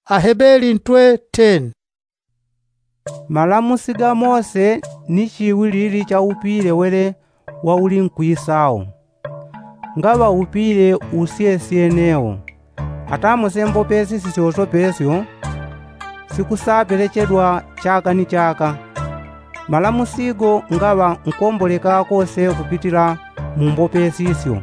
Aheberi 10. Malamusi ga Mose ni chiwilili cha upile wele wa uli nkwisawo. Ngaba upile usiyesieneo. Atamo sembo pesi sisioso pesyo. Sikusapelechedwa chaka ni chaka. Malamusigo ngaba nkomboleka kose kupitira mumbo pesisyo.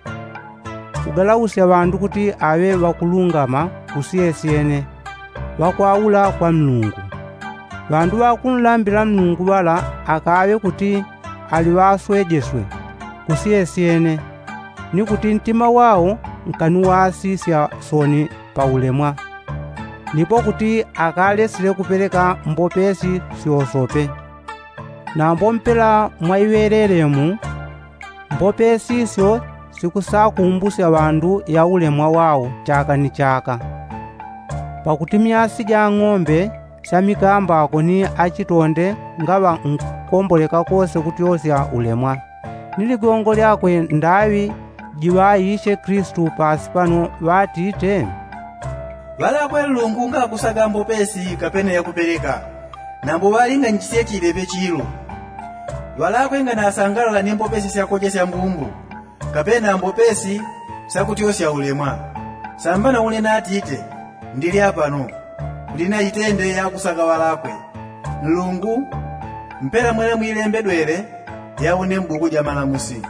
Kugalausi abandu kuti abe bakulungama kusiyesiene. Bakwaula kwa Mlungu. Bandu bakunlambira Mlungu bala akabe kuti aliwaswejeswe kusiyesiene. Ni kuti ntima wao nkanuwasisya soni paulemwa. Nipo kuti akalesile kupeleka mbopesi siosope. Na mbompela mwaiwereremu mbopesi sio sikusakumbusya abandu ya ulemwa wao chaka ni chaka. Pakuti myasi ja ng'ombe samikamba akoni achitonde ngaba nkomboleka kose kutiosya ulemwa. Niligongo lyakwe ndawi jiwayishe Kristu pasi pano batite. Balakwe Mlungu ngakusaga mbopesi kapene yakupeleka. Nambo balinga nchisiye chilebe chilo. Balakwe nga nasangalala ni mbopesi syakojesya mbumbu. Kapena mbopesi sakutiosya ulemwa. Sambana ule natite ndili apano. Ulina itende yakusaga balakwe. Mlungu mpera mwele mwilembedwele yaone mbuku ja malamusi.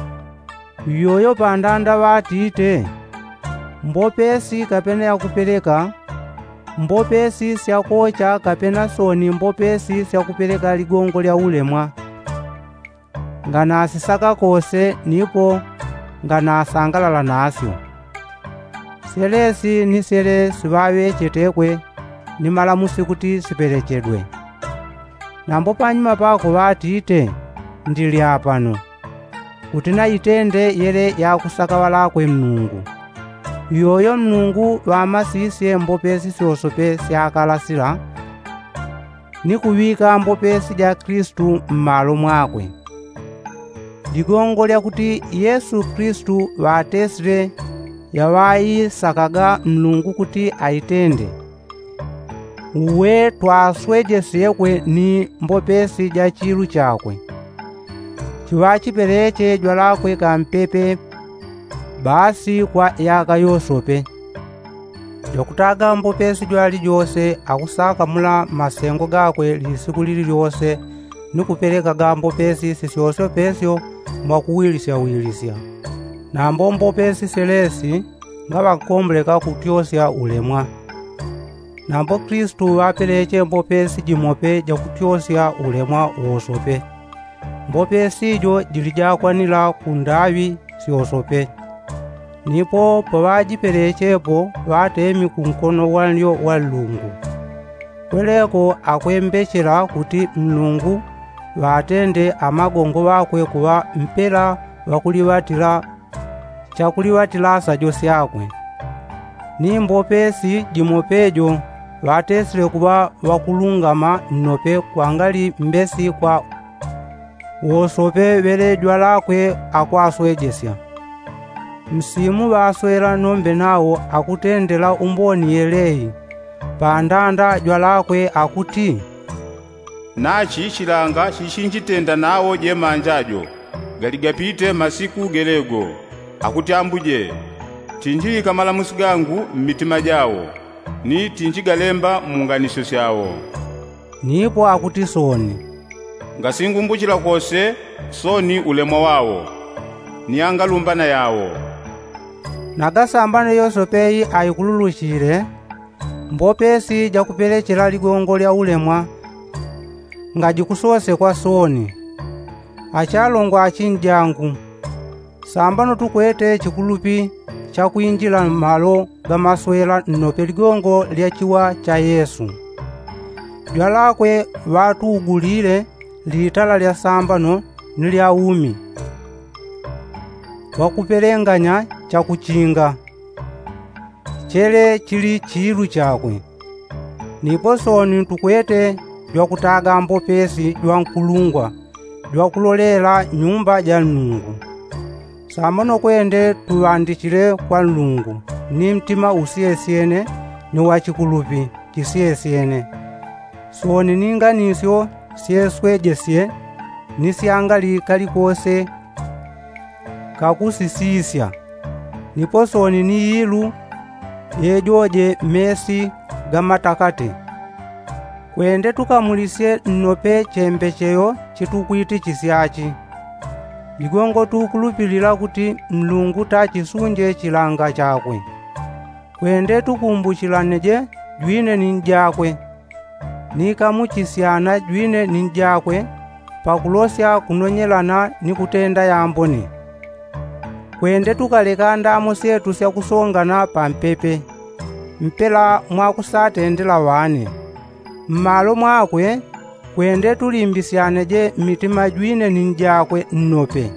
Yoyo pandanda batite. Mbopesi kapena yakupeleka. Mbopesi syakocha kapena soni mbopesi syakupeleka ligongo lya ulemwa. Nganasisaka kose nipo nganasangalala nasyo. Selesi ni sele sibawe chetekwe ni malamusi kuti sipelechedwe. Nambo panyuma pako batite ndili apano. Kuti na itende yele yakusaka balakwe Mlungu. Yoyo Mlungu wamasisye mbopesi siosope syakalasila. Ni kuwika mbopesi ja Kristu mmalo mwakwe. Ligongo lya kuti Yesu Kristu watesile yawayi sakaga Mlungu kuti aitende. Uwe twaswejesyekwe ni mbopesi ja chilu chakwe. Chiwachipeleche jwalakwe kampepe basi kwa yaka yosope. Jokutaga mbopesi jwali jose akusaka mula masengo gakwe lisiku lili jose nikupeleka ga mbopesi sisiosopesyo mwakuwilisya. Na mbopesi selesi ngaba nkomboleka kutiosya ulemwa. Nambo Kristu wapeleche mbopesi jimope ja kutiosya ulemwa wosope. Mbopesi jo jilijakwanila kundawi siosope. Nipo pawajipelechepo watemi kunkono walyo wa Mlungu. Kweleko akwembechera kuti Mlungu watende amagongo wakwe kuwa mpela wakuliwatila chakuliwatilasa jose yakwe. Ni mbopesi jimopejo watesile kuwa wakulungama nnope kwangali mbesi kwa wosope wele jwalakwe akwaswejesya. Msimu baswela nombe nawo akutendela umboni yeleyi. Pandanda jwalakwe akuti nachi chilanga chishinjitenda nawo je manjajo galigapite masiku gelego akuti ambuje tinjika malamusi gangu mmitima jawo ni tinjigalemba munganisho syawo. Nipo akuti soni ngasingumbuchila kose soni ulemwa wawo ni angalumbana yawo. Nagasambana yosopeyi ayikululuchile mbopesi jakupelechela ligongo lya ulemwa ngajikusose kwa soni. Achalongwa achinjangu. Sambano tukwete chikulupi chakuinjila malo gamaswela nnope ligongo lya chiwa cha Yesu. Jwalakwe watugulile litala lya sambano nilya umi. Wakupelenganya chakuchinga. Chele chili chilu chakwe. Nipo soni tukwete jwakutaga mbopesi jwankulungwa jwakulolela nyumba ja Mlungu. Samano kwende tuwandikile kwa Mlungu ni mtima usiyesiene ni wachikulupi chisiyesiyene. Soni ninganisyo syeswejesye nisyangali kalikose kakusisisya. Nipo soni ni yilu yejoje mesi gamatakate. Kwende tukamulisye nnope chembecheyo chitukwiti chisyachi. Bigongo tukulupilila kuti Mlungu tachisunje chilanga chakwe. Kwende tukumbuchilaneje jwine ninjakwe. Nikamuchisyana jwine ninjakwe pakulosya kunonyelana ni kutenda yambone. Kwende tukaleka ndamo setu syakusongana pampepe. Mpela mwakusatendela wane. Mmalo mwakwe kwende tulimbisyaneje mitima jwine ninjakwe nnope.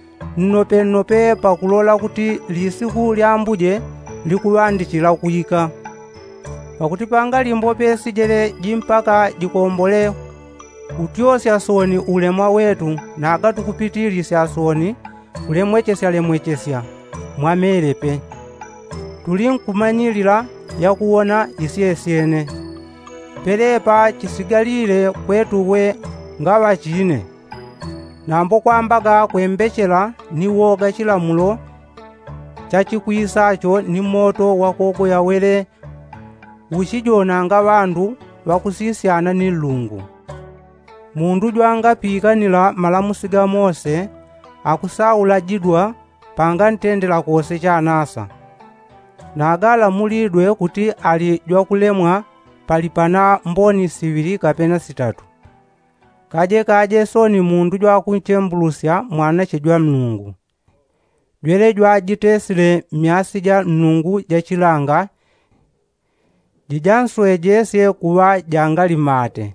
Nnope pakulola kuti lisiku lyambuje likuwandikila kuyika. Pakuti panga limbopesi jele jimpaka jikombole kutyosya soni ulemwa wetu na akatukupitilisya soni ulemwechesya mwamelepe. Tulinkumanyilila yakuwona isyesyene. Pelepa chisigalile kwetuwe ngawa chine. Nambo kwambaga kwembechela ni woga chilamulo chachikwisacho ni moto wakoko yawele uchijonanga bandu bakusisyana ni Lungu. Mundu jwanga pikanila malamusi ga Mose akusaula jidwa panga ntendela kose chanasa. Nagala mulidwe kuti ali jwakulemwa palipana mboni sivili kapena sitatu. Kaje soni mundu jwakunchembulusya mwana chejwa Mlungu. Jwele jwajitesile myasi ja Mlungu ja chilanga jijanswejesye kuwa jangali mate.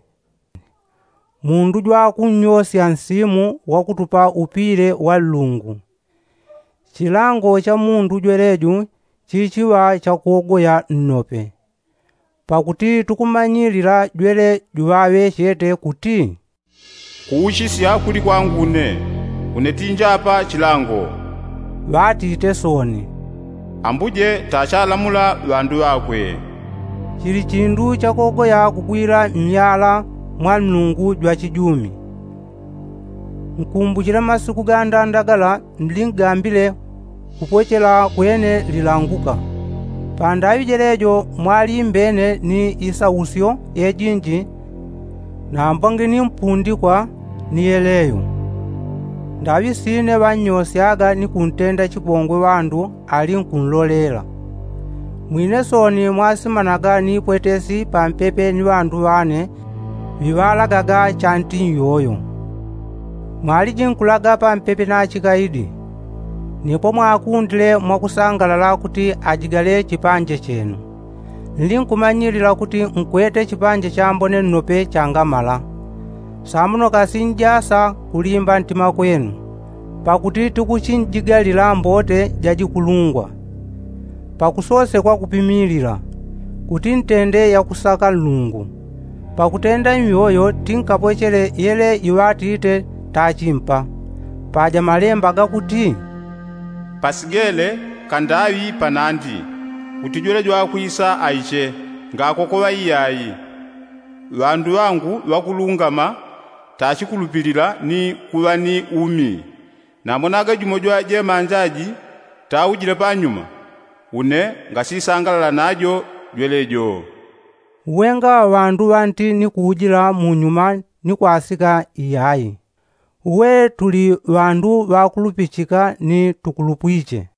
Mundu jwakunyosya nsimu wakutupa upile wa Lungu. Chilango cha mundu jweleju chichiwa chakuogoya nnope. Pakuti tukumanyilila jwele juwawe chete kuti kuuchisya kuli kwangune unetinjapa chilango. Watite soni. Ambuje tachalamula bandu bakwe. Chili chindu chakuogoya kugwira myala mwa Mlungu jwa chijumi. Nkumbuchila masiku gandandagala ndilingambile kupochela kwene lilanguka. Pandawi jelejo mwali mbene ni isausyo ejinji na mbangi ni mpundikwa ni eleyo. Ndawi sine banyosyaga ni kuntenda chipongwe wandu ali nkunlolela. Mwine soni mwasimanaga ni pwetesi pampepe ni wandu wane bibalagaga chanti yoyo. Mwali jinkulaga pampepe na chikaidi. Nipo mwakundile mwakusangalala kuti ajigale chipanje chenu. Nilinkumanyilila kuti nkwete chipanje chambone nnope changamala. Samuno kasinjasa kulimba ntima kwenu. Pakuti tukuchinjigalila mbote jajikulungwa. Pakusose kwa kupimilila kuti ntende ya kusaka Lungu. Pakutenda myoyo tinkapochele yele iwatite tachimpa. Paja malemba gakuti pasigele kandawi panandi utijole jwakwisa aiche ngakokowa iyayi. Bandu wangu wakulungama tachikulupilila ni kuwa ni umi. Namonaga jumojwa je manjaji taujile panyuma une ngasisangalala najo jwelejo. Uwenga wandu wanti ni kuujila munyuma ni kwasika iyayi. Uwe tuli wandu wakulupichika ni tukulupwiche.